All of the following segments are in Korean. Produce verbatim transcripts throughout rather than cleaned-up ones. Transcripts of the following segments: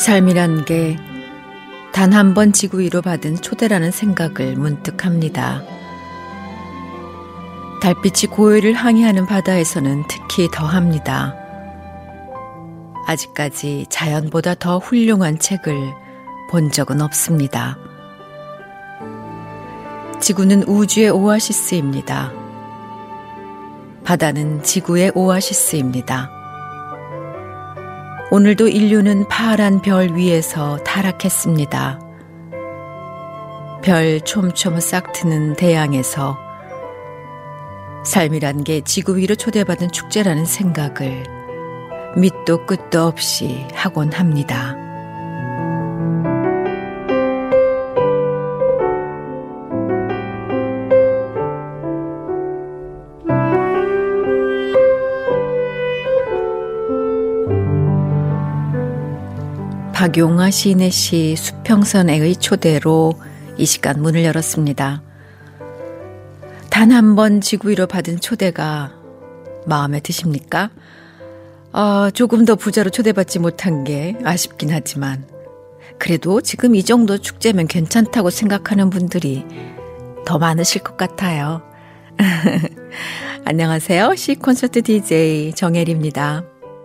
삶이란 게 단 한 번 지구 위로 받은 초대라는 생각을 문득 합니다. 달빛이 고요를 항해하는 바다에서는 특히 더합니다. 아직까지 자연보다 더 훌륭한 책을 본 적은 없습니다. 지구는 우주의 오아시스입니다. 바다는 지구의 오아시스입니다. 오늘도 인류는 파란 별 위에서 타락했습니다. 별 촘촘 싹 트는 대양에서 삶이란 게 지구 위로 초대받은 축제라는 생각을 밑도 끝도 없이 하곤 합니다. 박용화 시인의 시 수평선의 초대로 이 시간 문을 열었습니다. 단 한 번 지구 위로 받은 초대가 마음에 드십니까? 어, 조금 더 부자로 초대받지 못한 게 아쉽긴 하지만 그래도 지금 이 정도 축제면 괜찮다고 생각하는 분들이 더 많으실 것 같아요. 안녕하세요. 시콘서트 디제이 정혜리입니다.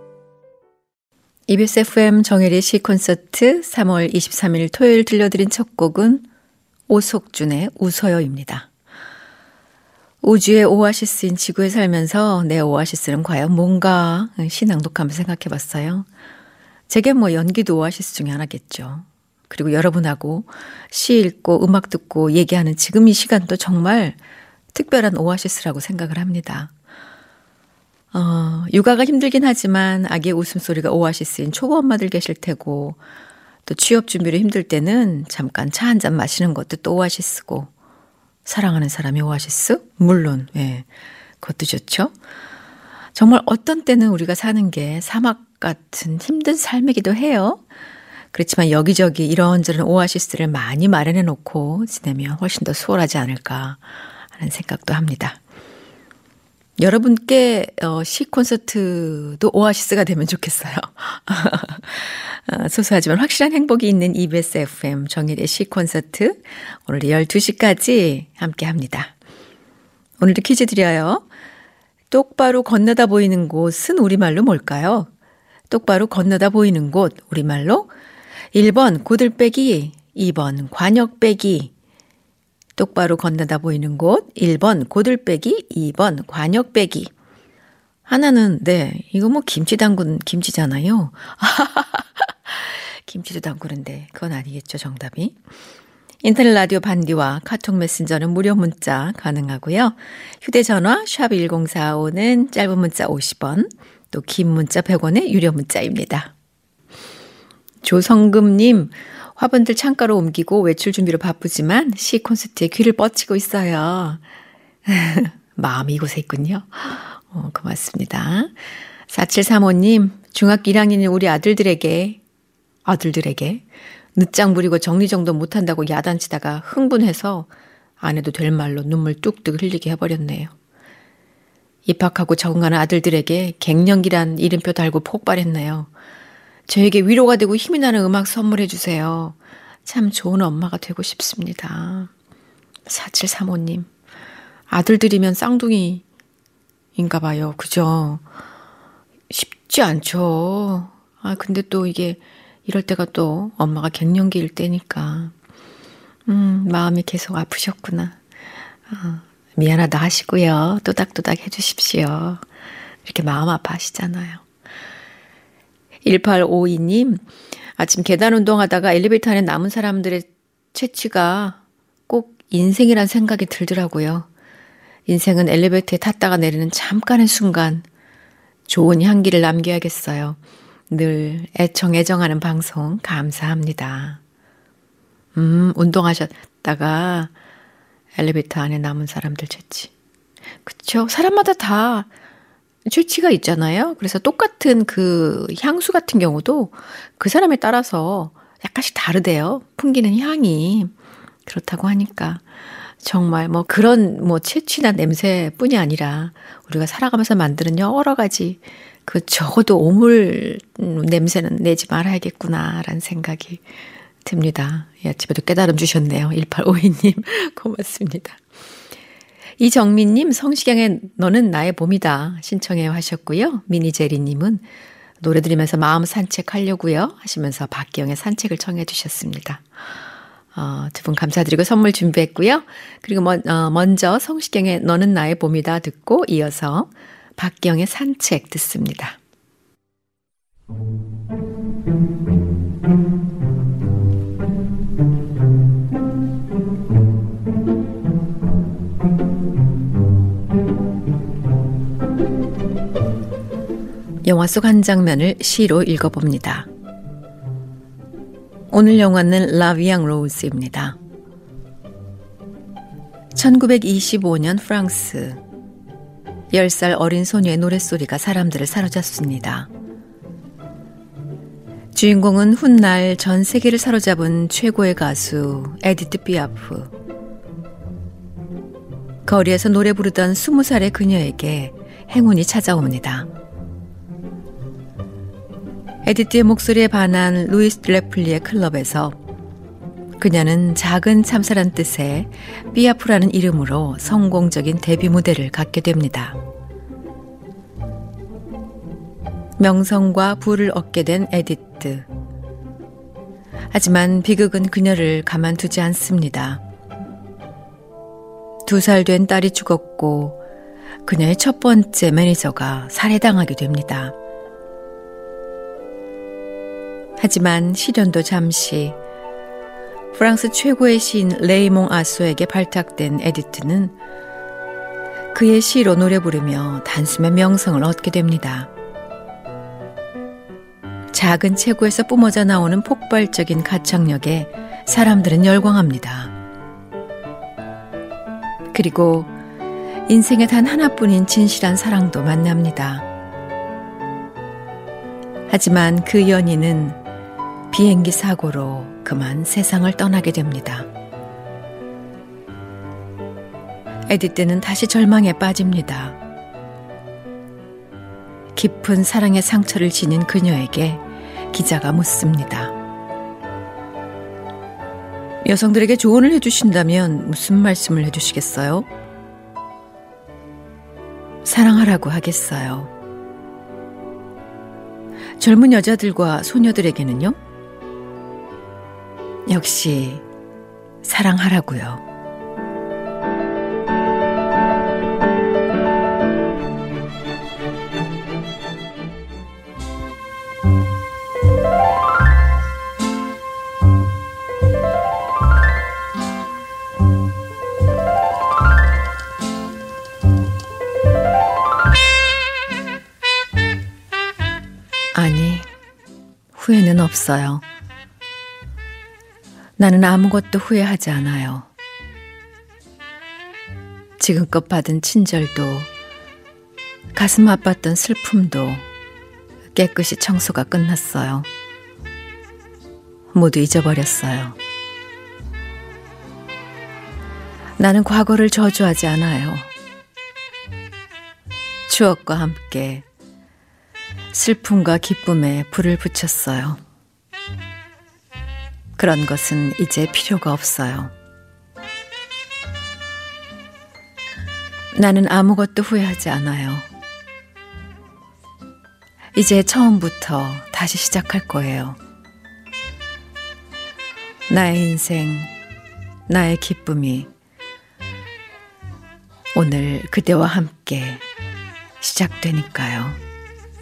이비에스 에프엠 정혜리 시콘서트 삼월 이십삼일 토요일 들려드린 첫 곡은 오석준의 웃어요입니다. 우주의 오아시스인 지구에 살면서 내 오아시스는 과연 뭔가 시낭독하면서 생각해봤어요. 제게 뭐 연기도 오아시스 중에 하나겠죠. 그리고 여러분하고 시 읽고 음악 듣고 얘기하는 지금 이 시간도 정말 특별한 오아시스라고 생각을 합니다. 어, 육아가 힘들긴 하지만 아기의 웃음소리가 오아시스인 초보 엄마들 계실 테고 또 취업 준비로 힘들 때는 잠깐 차 한잔 마시는 것도 또 오아시스고 사랑하는 사람이 오아시스? 물론 예, 그것도 좋죠. 정말 어떤 때는 우리가 사는 게 사막 같은 힘든 삶이기도 해요. 그렇지만 여기저기 이런저런 오아시스를 많이 마련해 놓고 지내면 훨씬 더 수월하지 않을까 하는 생각도 합니다. 여러분께 어, 시 콘서트도 오아시스가 되면 좋겠어요. 소소하지만 확실한 행복이 있는 이비에스 에프엠 정일의 시 콘서트 오늘 열두 시까지 함께 합니다. 오늘도 퀴즈 드려요. 똑바로 건너다 보이는 곳은 우리말로 뭘까요? 똑바로 건너다 보이는 곳 우리말로 일 번 고들빼기, 이 번 관역빼기. 똑바로 건너다 보이는 곳 일 번 고들빼기, 이 번 관역빼기. 하나는 네 이거 뭐 김치 담근 김치잖아요. 김치도 담그는데 그건 아니겠죠 정답이. 인터넷 라디오 반디와 카톡 메신저는 무료 문자 가능하고요. 휴대전화 샵 일공사오는 짧은 문자 오십 원 또 긴 문자 백 원의 유료 문자입니다. 조성금님 화분들 창가로 옮기고 외출 준비로 바쁘지만 시 콘서트에 귀를 뻗치고 있어요. 마음이 이곳에 있군요. 어, 고맙습니다. 사칠삼오님 중학교 일 학년인 우리 아들들에게 아들들에게 늦장 부리고 정리정돈 못한다고 야단치다가 흥분해서 안 해도 될 말로 눈물 뚝뚝 흘리게 해버렸네요. 입학하고 적응하는 아들들에게 갱년기란 이름표 달고 폭발했네요. 저에게 위로가 되고 힘이 나는 음악 선물해 주세요. 참 좋은 엄마가 되고 싶습니다. 사칠삼오님 아들들이면 쌍둥이인가 봐요. 그죠? 쉽지 않죠. 아 근데 또 이게 이럴 때가 또 엄마가 갱년기일 때니까 음 마음이 계속 아프셨구나. 아, 미안하다 하시고요. 또닥또닥 해주십시오. 이렇게 마음 아파하시잖아요. 일팔오이님 아침 계단 운동하다가 엘리베이터 안에 남은 사람들의 채취가 꼭 인생이란 생각이 들더라고요. 인생은 엘리베이터에 탔다가 내리는 잠깐의 순간 좋은 향기를 남겨야겠어요. 늘 애청 애정하는 방송 감사합니다. 음 운동하셨다가 엘리베이터 안에 남은 사람들 채취. 그쵸? 사람마다 다 취치가 있잖아요. 그래서 똑같은 그 향수 같은 경우도 그 사람에 따라서 약간씩 다르대요. 풍기는 향이. 그렇다고 하니까 정말 뭐 그런 뭐 채취나 냄새뿐이 아니라 우리가 살아가면서 만드는 여러 가지 그 적어도 오물 냄새는 내지 말아야겠구나라는 생각이 듭니다. 이 아침에도 깨달음 주셨네요. 일팔오이 님 고맙습니다. 이정민님 성시경의 너는 나의 봄이다 신청해 하셨고요. 미니제리님은 노래 들으면서 마음 산책하려고요 하시면서 박기영의 산책을 청해 주셨습니다. 어, 두 분 감사드리고 선물 준비했고요. 그리고 먼, 어, 먼저 성시경의 너는 나의 봄이다 듣고 이어서 박기영의 산책 듣습니다. 영화 속 한 장면을 시로 읽어봅니다. 오늘 영화는 라비앙 로즈입니다. 천구백이십오 년 프랑스. 열 살 어린 소녀의 노랫소리가 사람들을 사로잡습니다. 주인공은 훗날 전 세계를 사로잡은 최고의 가수 에디트 피아프. 거리에서 노래 부르던 스무 살의 그녀에게 행운이 찾아옵니다. 에디트의 목소리에 반한 루이스 레플리의 클럽에서 그녀는 작은 참사란 뜻의 삐아프라는 이름으로 성공적인 데뷔 무대를 갖게 됩니다. 명성과 부를 얻게 된 에디트. 하지만 비극은 그녀를 가만두지 않습니다. 두 살 된 딸이 죽었고 그녀의 첫 번째 매니저가 살해당하게 됩니다. 하지만 시련도 잠시. 프랑스 최고의 시인 레이몽 아소에게 발탁된 에디트는 그의 시로 노래 부르며 단숨에 명성을 얻게 됩니다. 작은 체구에서 뿜어져 나오는 폭발적인 가창력에 사람들은 열광합니다. 그리고 인생에 단 하나뿐인 진실한 사랑도 만납니다. 하지만 그 연인은 비행기 사고로 그만 세상을 떠나게 됩니다. 에디트는 다시 절망에 빠집니다. 깊은 사랑의 상처를 지닌 그녀에게 기자가 묻습니다. 여성들에게 조언을 해주신다면 무슨 말씀을 해주시겠어요? 사랑하라고 하겠어요. 젊은 여자들과 소녀들에게는요? 역시 사랑하라고요. 아니, 후회는 없어요. 나는 아무것도 후회하지 않아요. 지금껏 받은 친절도, 가슴 아팠던 슬픔도 깨끗이 청소가 끝났어요. 모두 잊어버렸어요. 나는 과거를 저주하지 않아요. 추억과 함께 슬픔과 기쁨에 불을 붙였어요. 그런 것은 이제 필요가 없어요. 나는 아무것도 후회하지 않아요. 이제 처음부터 다시 시작할 거예요. 나의 인생, 나의 기쁨이 오늘 그대와 함께 시작되니까요.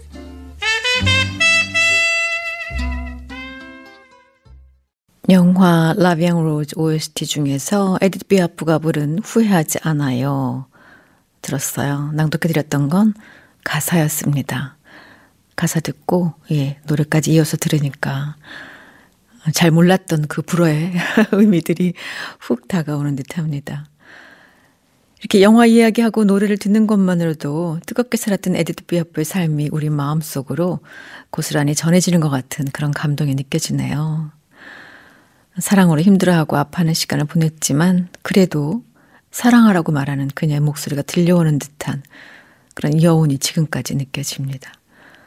영화 라비앙 로즈 오에스티 중에서 에디트 피아프가 부른 후회하지 않아요 들었어요. 낭독해드렸던 건 가사였습니다. 가사 듣고 예 노래까지 이어서 들으니까 잘 몰랐던 그 불어의 의미들이 훅 다가오는 듯합니다. 이렇게 영화 이야기하고 노래를 듣는 것만으로도 뜨겁게 살았던 에디트 피아프의 삶이 우리 마음속으로 고스란히 전해지는 것 같은 그런 감동이 느껴지네요. 사랑으로 힘들어하고 아파하는 시간을 보냈지만 그래도 사랑하라고 말하는 그녀의 목소리가 들려오는 듯한 그런 여운이 지금까지 느껴집니다.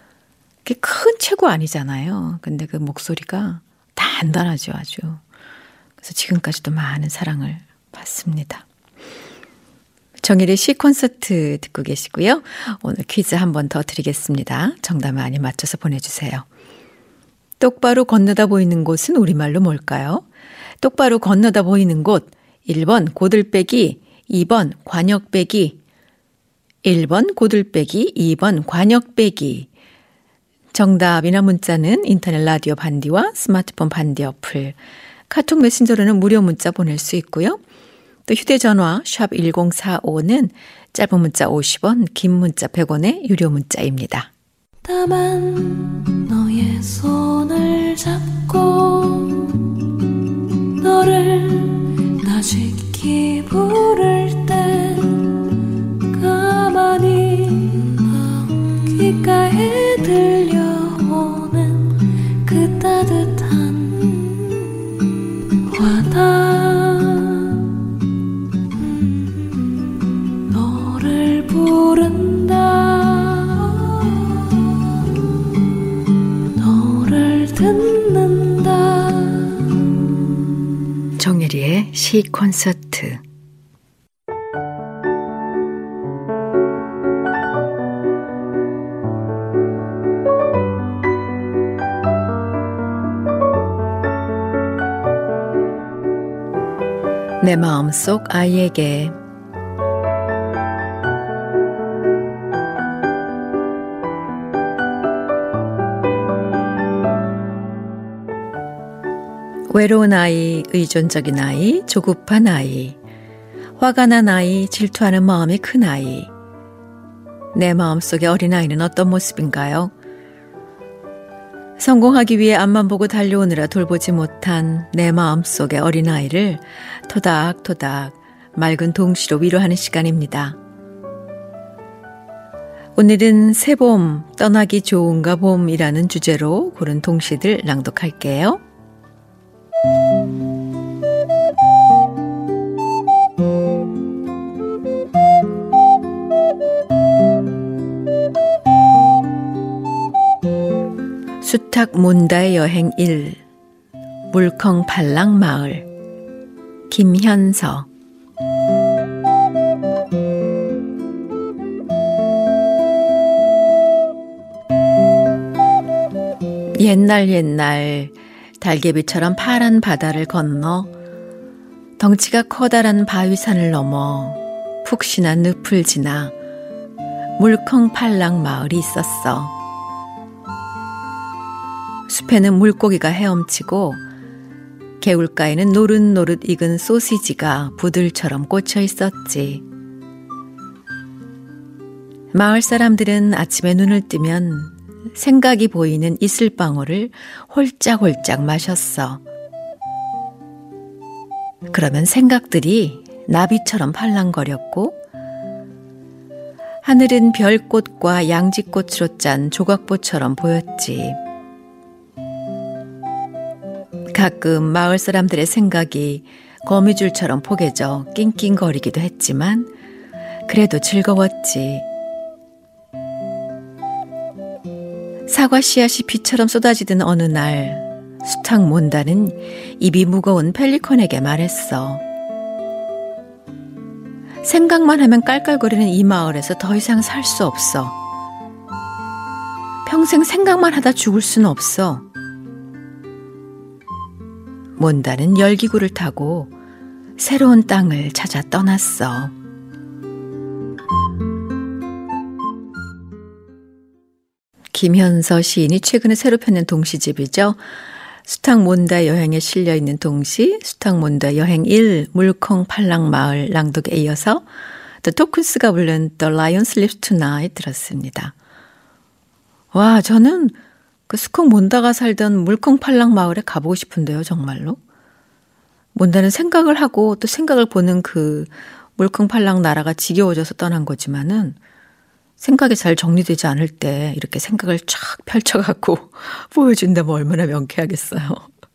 그게 큰 체구 아니잖아요. 근데 그 목소리가 단단하죠, 아주. 그래서 지금까지도 많은 사랑을 받습니다. 정일의 시 콘서트 듣고 계시고요. 오늘 퀴즈 한 번 더 드리겠습니다. 정답 많이 맞춰서 보내주세요. 똑바로 건너다 보이는 곳은 우리말로 뭘까요? 똑바로 건너다 보이는 곳. 일 번 고들빼기, 이 번 관역빼기. 일 번 고들빼기, 이 번 관역빼기. 정답이나 문자는 인터넷 라디오 반디와 스마트폰 반디 어플, 카톡 메신저로는 무료 문자 보낼 수 있고요. 또 휴대전화 샵 일공사오는 짧은 문자 오십 원, 긴 문자 백 원의 유료 문자입니다. 다만 너의 손을 잡고 너를 나짓기 부를 때 가만히 귓가에 들려오는 그 따뜻한 와닿 부른다 너를 듣는다 정혜리의 시 콘서트. 내 마음속 아이에게. 외로운 아이, 의존적인 아이, 조급한 아이, 화가 난 아이, 질투하는 마음이 큰 아이. 내 마음속의 어린아이는 어떤 모습인가요? 성공하기 위해 앞만 보고 달려오느라 돌보지 못한 내 마음속의 어린아이를 토닥토닥 맑은 동시로 위로하는 시간입니다. 오늘은 새봄, 떠나기 좋은가 봄이라는 주제로 고른 동시들 낭독할게요. 수탉몬다의 여행 일, 물컹팔랑 마을. 김현서. 옛날 옛날 달개비처럼 파란 바다를 건너 덩치가 커다란 바위산을 넘어 푹신한 늪을 지나 물컹팔랑 마을이 있었어. 숲에는 물고기가 헤엄치고 개울가에는 노릇노릇 익은 소시지가 부들처럼 꽂혀 있었지. 마을 사람들은 아침에 눈을 뜨면 생각이 보이는 이슬방울을 홀짝홀짝 마셨어. 그러면 생각들이 나비처럼 팔랑거렸고 하늘은 별꽃과 양지꽃으로 짠 조각보처럼 보였지. 가끔 마을 사람들의 생각이 거미줄처럼 포개져 낑낑거리기도 했지만 그래도 즐거웠지. 사과 씨앗이 비처럼 쏟아지던 어느 날 수탉몬다는 입이 무거운 펠리컨에게 말했어. 생각만 하면 깔깔거리는 이 마을에서 더 이상 살 수 없어. 평생 생각만 하다 죽을 수는 없어. 몬다는 열기구를 타고 새로운 땅을 찾아 떠났어. 김현서 시인이 최근에 새로 펴낸 동시집이죠. 수탉몬다 여행에 실려있는 동시 수탉몬다 여행 일, 물컹팔랑 마을 낭독에 이어서 The Tokens가 부른 The Lion Sleeps Tonight 들었습니다. 와, 저는 그 수탉몬다가 살던 물컹팔랑 마을에 가보고 싶은데요, 정말로. 몬다는 생각을 하고 또 생각을 보는 그 물컹팔랑 나라가 지겨워져서 떠난 거지만은 생각이 잘 정리되지 않을 때 이렇게 생각을 쫙 펼쳐갖고 보여준다면 얼마나 명쾌하겠어요.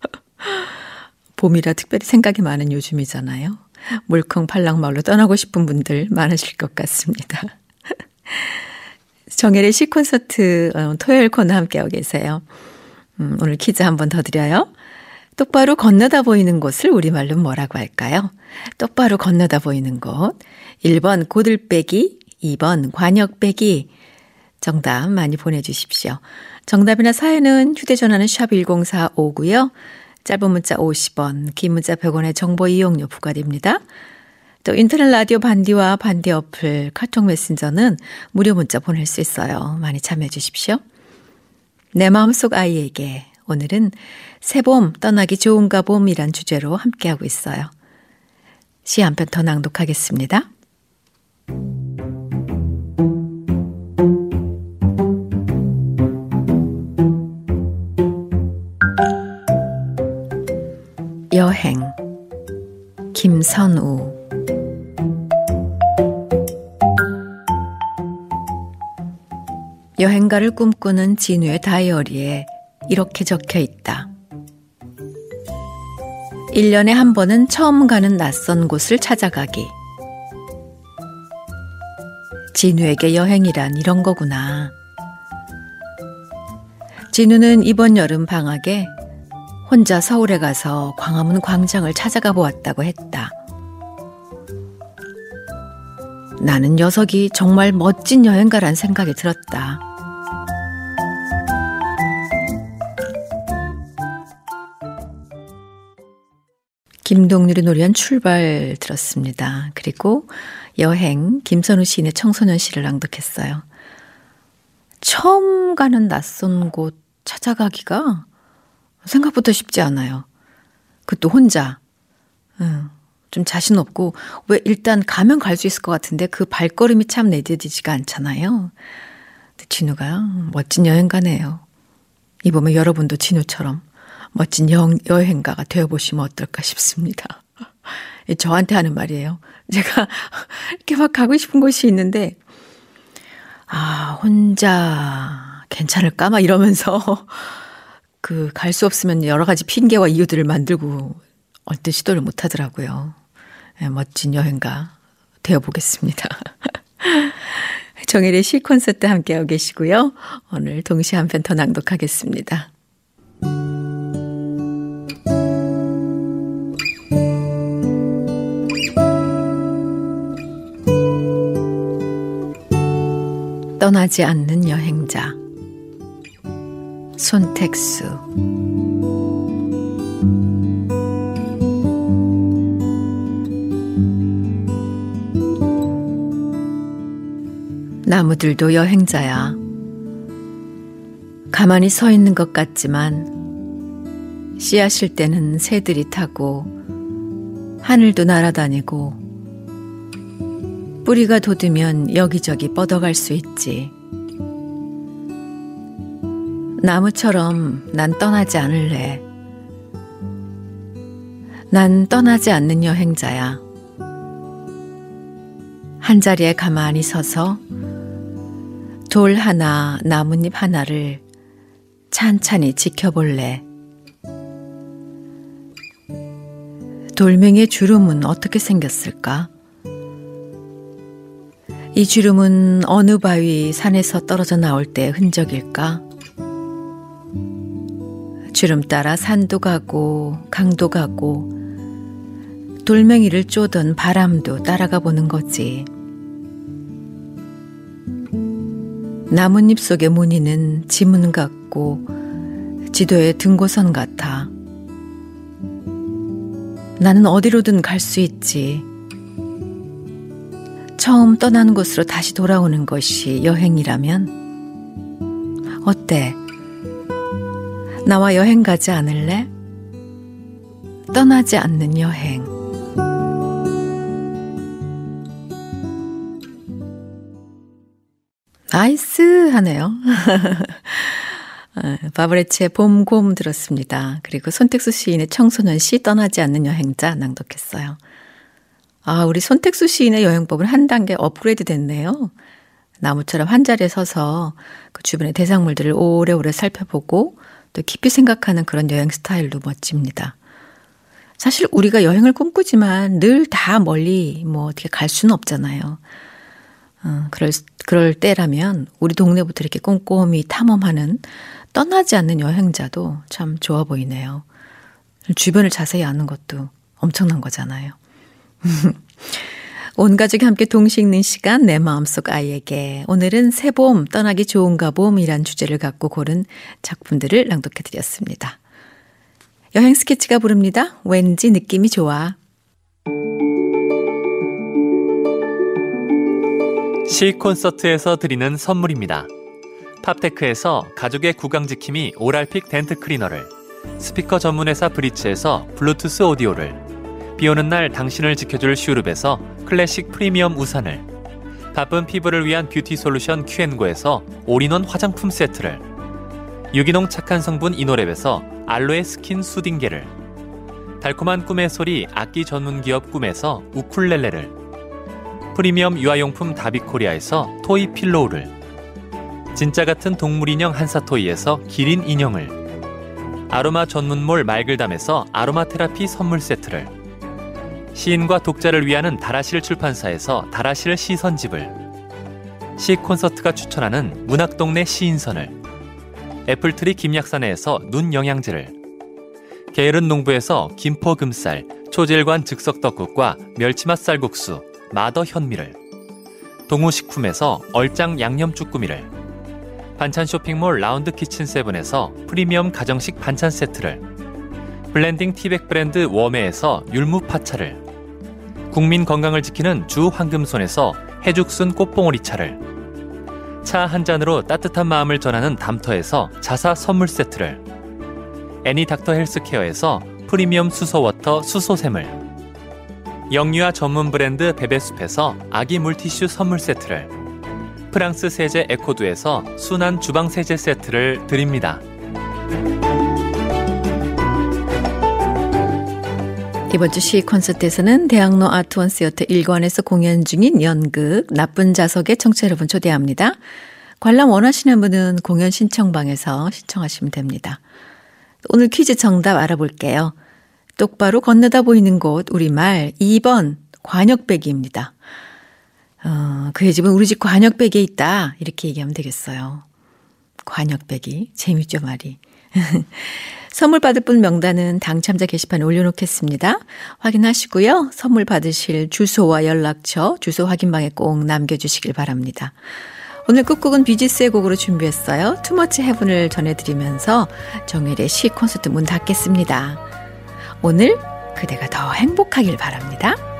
봄이라 특별히 생각이 많은 요즘이잖아요. 물컹팔랑 마을로 떠나고 싶은 분들 많으실 것 같습니다. 정혜의 시콘서트 어, 토요일 코너 함께하고 계세요. 음, 오늘 퀴즈 한 번 더 드려요. 똑바로 건너다 보이는 곳을 우리말로 뭐라고 할까요? 똑바로 건너다 보이는 곳. 일 번 고들빼기, 이 번 관역빼기. 정답 많이 보내주십시오. 정답이나 사연은 휴대전화는 샵 일공사오고요. 짧은 문자 오십 원, 긴 문자 백 원의 정보 이용료 부과됩니다. 또 인터넷 라디오 반디와 반디 어플, 카톡 메신저는 무료 문자 보낼 수 있어요. 많이 참여해 주십시오. 내 마음속 아이에게 오늘은 새봄 떠나기 좋은가 봄이란 주제로 함께하고 있어요. 시 한 편 더 낭독하겠습니다. 여행 김선우. 여행가를 꿈꾸는 진우의 다이어리에 이렇게 적혀 있다. 일 년에 한 번은 처음 가는 낯선 곳을 찾아가기. 진우에게 여행이란 이런 거구나. 진우는 이번 여름 방학에 혼자 서울에 가서 광화문 광장을 찾아가 보았다고 했다. 나는 녀석이 정말 멋진 여행가란 생각이 들었다. 김동률이 노래한 출발 들었습니다. 그리고 여행 김선우 시인의 청소년 시를 낭독했어요. 처음 가는 낯선 곳 찾아가기가 생각보다 쉽지 않아요. 그것도 혼자. 응, 좀 자신 없고 왜 일단 가면 갈 수 있을 것 같은데 그 발걸음이 참 내디디지가 않잖아요. 근데 진우가 멋진 여행가네요. 이번에 여러분도 진우처럼 멋진 여, 여행가가 되어보시면 어떨까 싶습니다. 저한테 하는 말이에요. 제가 이렇게 막 가고 싶은 곳이 있는데 아 혼자 괜찮을까 막 이러면서 그 갈 수 없으면 여러 가지 핑계와 이유들을 만들고 얼뜻 시도를 못 하더라고요. 네, 멋진 여행가 되어보겠습니다. 정혜의 시 콘서트 함께하고 계시고요. 오늘 동시에 한 편 더 낭독하겠습니다. 떠나지 않는 여행자 손택수. 나무들도 여행자야. 가만히 서 있는 것 같지만 씨앗일 때는 새들이 타고 하늘도 날아다니고 뿌리가 돋으면 여기저기 뻗어갈 수 있지. 나무처럼 난 떠나지 않을래. 난 떠나지 않는 여행자야. 한자리에 가만히 서서 돌 하나, 나뭇잎 하나를 찬찬히 지켜볼래. 돌멩이의 주름은 어떻게 생겼을까? 이 주름은 어느 바위 산에서 떨어져 나올 때의 흔적일까? 주름 따라 산도 가고 강도 가고 돌멩이를 쪼던 바람도 따라가 보는 거지. 나뭇잎 속의 무늬는 지문 같고 지도의 등고선 같아. 나는 어디로든 갈 수 있지. 처음 떠나는 곳으로 다시 돌아오는 것이 여행이라면 어때? 나와 여행 가지 않을래? 떠나지 않는 여행. 나이스 하네요. 바브레치의 봄곰 들었습니다. 그리고 손택수 시인의 청소년 시 떠나지 않는 여행자 낭독했어요. 아, 우리 손택수 시인의 여행법은 한 단계 업그레이드 됐네요. 나무처럼 한자리에 서서 그 주변의 대상물들을 오래오래 살펴보고 또 깊이 생각하는 그런 여행 스타일도 멋집니다. 사실 우리가 여행을 꿈꾸지만 늘 다 멀리 뭐 어떻게 갈 수는 없잖아요. 어, 그럴, 그럴 때라면 우리 동네부터 이렇게 꼼꼼히 탐험하는 떠나지 않는 여행자도 참 좋아 보이네요. 주변을 자세히 아는 것도 엄청난 거잖아요. 온 가족이 함께 동시 읽는 시간 내 마음속 아이에게 오늘은 새봄 떠나기 좋은가 봄이란 주제를 갖고 고른 작품들을 낭독해드렸습니다. 여행 스케치가 부릅니다. 왠지 느낌이 좋아. 시 콘서트에서 드리는 선물입니다. 팝테크에서 가족의 구강지킴이 오랄픽 덴트 클리너를, 스피커 전문회사 브리츠에서 블루투스 오디오를, 비오는 날 당신을 지켜줄 슈룹에서 클래식 프리미엄 우산을, 바쁜 피부를 위한 뷰티 솔루션 큐앤고에서 올인원 화장품 세트를, 유기농 착한 성분 이노랩에서 알로에 스킨 수딩게를, 달콤한 꿈의 소리 악기 전문기업 꿈에서 우쿨렐레를, 프리미엄 유아용품 다비코리아에서 토이 필로우를, 진짜 같은 동물인형 한사토이에서 기린 인형을, 아로마 전문몰 말글담에서 아로마 테라피 선물 세트를, 시인과 독자를 위하는 다라실 출판사에서 다라실 시선집을, 시 콘서트가 추천하는 문학동네 시인선을, 애플트리 김약사네에서 눈 영양제를, 게으른 농부에서 김포금쌀, 초질관 즉석떡국과 멸치맛 쌀국수, 마더 현미를, 동우식품에서 얼짱 양념 쭈꾸미를, 반찬 쇼핑몰 라운드 키친 세븐에서 프리미엄 가정식 반찬 세트를, 블렌딩 티백 브랜드 웜에에서 율무 파차를, 국민 건강을 지키는 주 황금손에서 해죽순 꽃봉오리 차를, 차 한 잔으로 따뜻한 마음을 전하는 담터에서 자사 선물 세트를, 애니 닥터 헬스케어에서 프리미엄 수소워터 수소샘을, 영유아 전문 브랜드 베베숲에서 아기 물티슈 선물 세트를, 프랑스 세제 에코두에서 순한 주방 세제 세트를 드립니다. 이번 주 시 콘서트에서는 대학로 아트원 시어터 일관에서 공연 중인 연극 나쁜 자석에 청취자 여러분 초대합니다. 관람 원하시는 분은 공연 신청방에서 신청하시면 됩니다. 오늘 퀴즈 정답 알아볼게요. 똑바로 건너다 보이는 곳 우리말 이 번 관역배기입니다. 어, 그의 집은 우리 집 관역배기에 있다 이렇게 얘기하면 되겠어요. 관역배기 재밌죠 말이. 선물 받을 분 명단은 당첨자 게시판에 올려놓겠습니다. 확인하시고요. 선물 받으실 주소와 연락처 주소 확인방에 꼭 남겨주시길 바랍니다. 오늘 끝곡은 비지스의 곡으로 준비했어요. 투머치 헤븐을 전해드리면서 정일의 시 콘서트 문 닫겠습니다. 오늘 그대가 더 행복하길 바랍니다.